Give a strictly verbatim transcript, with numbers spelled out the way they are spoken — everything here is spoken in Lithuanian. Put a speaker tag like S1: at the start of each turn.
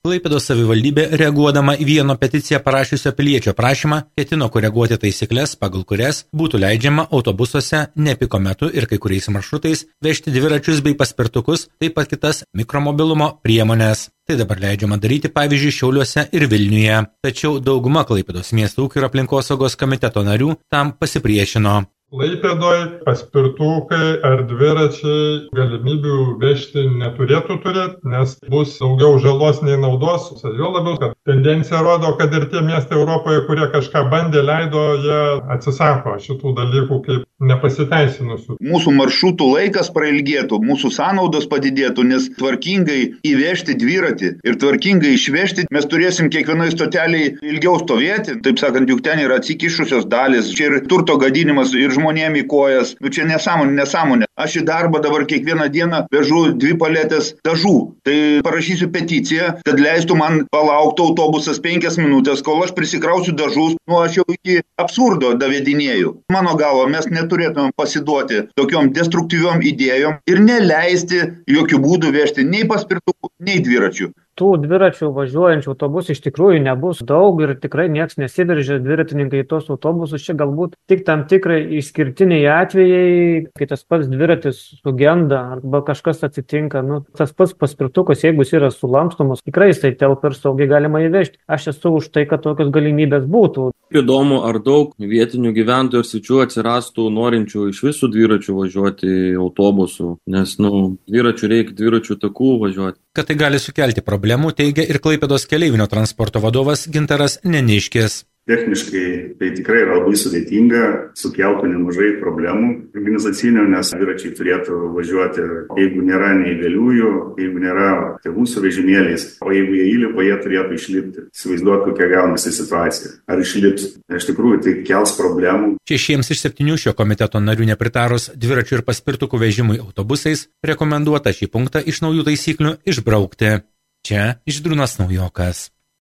S1: Klaipėdos savivaldybė, reaguodama į vieno peticiją parašiusio piliečio prašymą, ketino koreguoti taisyklės, pagal kurias būtų leidžiama autobusuose ne piko metu ir kai kuriais maršrutais vežti dviračius bei paspirtukus, taip pat kitas mikromobilumo priemonės. Tai dabar leidžiama daryti, pavyzdžiui, Šiauliuose ir Vilniuje. Tačiau dauguma Klaipėdos miesto ūkio ir aplinkosaugos komiteto narių tam pasipriešino.
S2: Klaipėdoje paspirtukai ar dviračiai galimybių vežti neturėtų turėti, nes bus daugiau žalos nei naudos. Jo labiau, kad tendencija rodo, kad ir tie miestai Europoje, kurie kažką bandė, leido, jie atsisako šitų dalykų kaip nepasiteisinusių.
S3: Mūsų maršrutų laikas prailgėtų, mūsų sąnaudos padidėtų, nes tvarkingai įvežti dviratį ir tvarkingai išvežti mes turėsim kiekvienai stoteliai ilgiau stovėti. Taip sakant, juk ten yra atsikišusios dalis, čia ir turto gadinimas ir žmonėm į kojas. Nu, čia nesąmonė, nesąmonė. Aš į darbą dabar kiekvieną dieną vežu dvi paletės dažų. Tai parašysiu peticiją, kad leistų man palaukti autobusas penkias minutės, kol aš prisikrausiu dažus. Nu, aš jau iki absurdo davedinėjau. Mano galva, mes neturėtume pasiduoti tokiom destruktyviom idėjom ir neleisti jokių būdų vežti nei paspirtukų, nei dviračių.
S4: Tų dviračių važiuojančių autobusų iš tikrųjų nebus daug ir tikrai nieks nesiveržia dviratininkai į tos autobusus. Čia galbūt tik tam tikrai išskirtiniai atvejai, kai tas pats dviratis sugenda arba kažkas atsitinka. Nu, tas pats paspirtukas, jeigu jis yra sulankstomas, tikrai jisai telpa ir saugiai galima įvežti. Aš esu už tai, kad tokios galimybės būtų.
S5: Įdomu, ar daug vietinių gyventojų ir svečių atsirastų norinčių iš visų dviračių važiuoti autobusų, nes, nu, dviračių reikia dviračių takų važiuoti.
S1: Kad tai gali sukelti problemų, teigia ir Klaipėdos keleivinio transporto vadovas Gintaras Neniškis.
S6: Techniškai tai tikrai yra labai sudėtinga, sukeltų nemažai problemų organizacinių, nes dviračiai turėtų važiuoti, jeigu nėra neįgaliųjų, jeigu nėra tėvų su vežimėliais, o jeigu jie įlipa, jie turėtų išlipti. Įsivaizduoti, kokia gaunasi situacija. Ar išlips? Iš tikrųjų, tai kels problemų.
S1: Šešiems iš septynių šio komiteto narių nepritarus dviračių ir paspirtukų vežimui autobusais, rekomenduota šį punktą iš naujų taisyklių išbraukti. Čia Žydrūnas Naujokas.